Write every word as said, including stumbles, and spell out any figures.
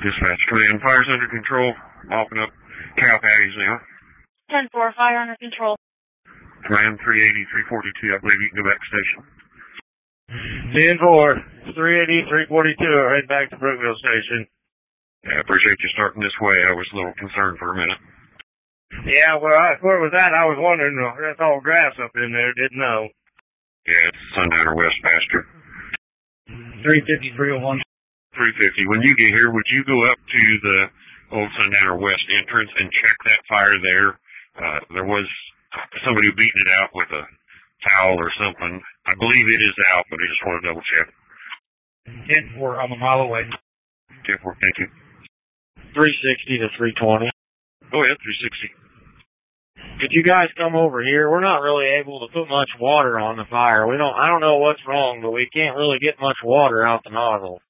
Dispatch command, fire's under control. Mopping up cow patties now. ten four, fire under control. Command three eighty, three forty-two, I believe you can go back to station. ten four, three eighty, three forty-two, head back to Brookville Station. Yeah, I appreciate you starting this way. I was a little concerned for a minute. Yeah, well, I, where was that? I was wondering, uh, that's all grass up in there, didn't know. Yeah, it's Sundowner West pasture. three fifty, three oh one. three fifty. When you get here, would you go up to the old Sundowner West entrance and check that fire there? Uh, there was somebody beating it out with a towel or something. I believe it is out, but I just want to double check. ten four, I'm a mile away. ten four, thank you. three sixty to three twenty. Go ahead, three sixty. Could you guys come over here? We're not really able to put much water on the fire. We don't, I don't know what's wrong, but we can't really get much water out the nozzle.